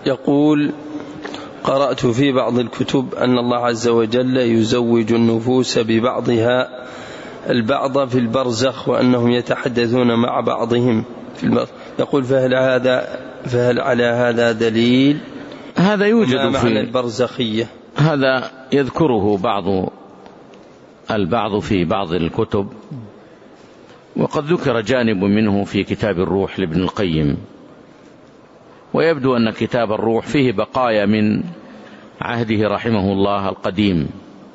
يقول: قرأت في بعض الكتب أن الله عز وجل يزوج النفوس ببعضها البعض في البرزخ وأنهم يتحدثون مع بعضهم في البرزخ. يقول: فهل على هذا دليل؟ هذا يوجد في البرزخية. هذا يذكره البعض في بعض الكتب، وقد ذكر جانب منه في كتاب الروح لابن القيم، ويبدو أن كتاب الروح فيه بقايا من عهده رحمه الله القديم،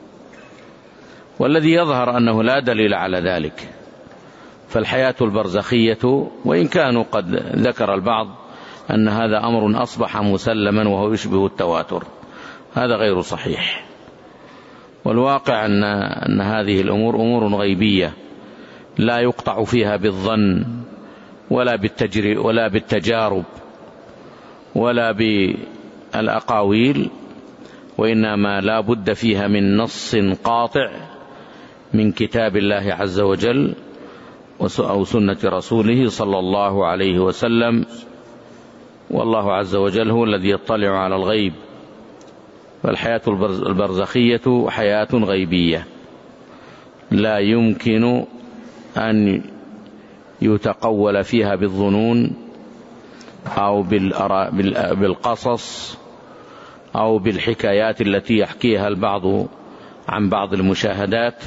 والذي يظهر أنه لا دليل على ذلك. فالحياة البرزخية، وإن كانوا قد ذكر البعض أن هذا أمر أصبح مسلما وهو يشبه التواتر، هذا غير صحيح. والواقع أن هذه الأمور أمور غيبية لا يقطع فيها بالظن ولا بالتجارب ولا بالأقاويل، وإنما لا بد فيها من نص قاطع من كتاب الله عز وجل أو سنة رسوله صلى الله عليه وسلم. والله عز وجل هو الذي يطلع على الغيب، فالحياة البرزخية حياة غيبية لا يمكن أن يتقول فيها بالظنون أو بالقصص أو بالحكايات التي يحكيها البعض عن بعض المشاهدات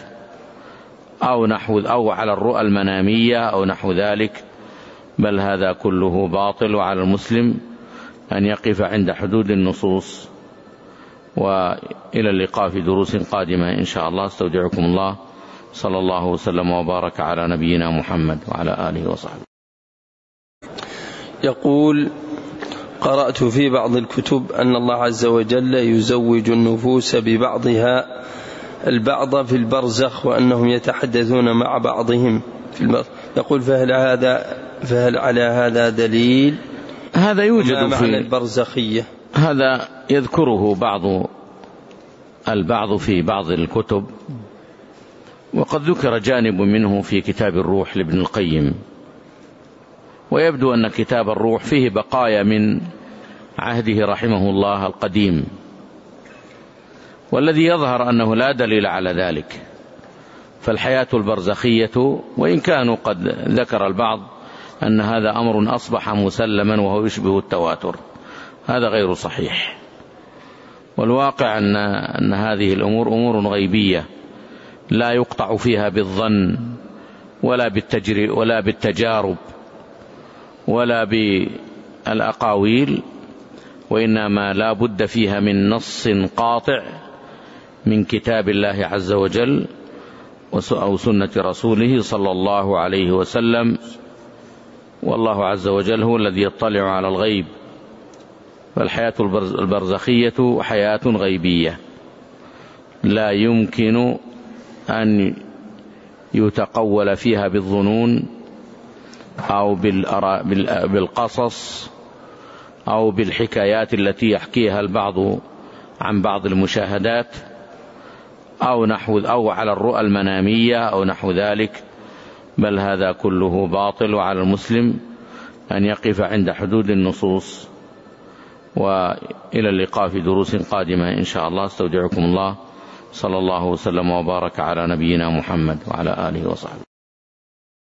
أو على الرؤى المنامية أو نحو ذلك، بل هذا كله باطل. وعلى المسلم أن يقف عند حدود النصوص. وإلى اللقاء في دروس قادمة إن شاء الله. استودعكم الله، صلى الله وسلم وبارك على نبينا محمد وعلى آله وصحبه. يقول: قرأت في بعض الكتب أن الله عز وجل يزوج النفوس ببعضها البعض في البرزخ وأنهم يتحدثون مع بعضهم في البرزخ. يقول: فهل على هذا دليل؟ هذا يوجد في البرزخية. هذا يذكره البعض في بعض الكتب، وقد ذكر جانب منه في كتاب الروح لابن القيم، ويبدو أن كتاب الروح فيه بقايا من عهده رحمه الله القديم، والذي يظهر أنه لا دليل على ذلك. فالحياة البرزخية، وإن كانوا قد ذكر البعض أن هذا أمر أصبح مسلما وهو يشبه التواتر، هذا غير صحيح. والواقع أن هذه الأمور أمور غيبية لا يقطع فيها بالظن ولا بالتجارب ولا بالأقاويل، وإنما لا بد فيها من نص قاطع من كتاب الله عز وجل أو سنة رسوله صلى الله عليه وسلم. والله عز وجل هو الذي يطلع على الغيب، فالحياة البرزخية حياة غيبية لا يمكن أن يتقول فيها بالظنون أو بالقصص أو بالحكايات التي يحكيها البعض عن بعض المشاهدات أو على الرؤى المنامية أو نحو ذلك، بل هذا كله باطل. وعلى المسلم أن يقف عند حدود النصوص. وإلى اللقاء في دروس قادمة إن شاء الله. استودعكم الله، صلى الله وسلم وبارك على نبينا محمد وعلى آله وصحبه.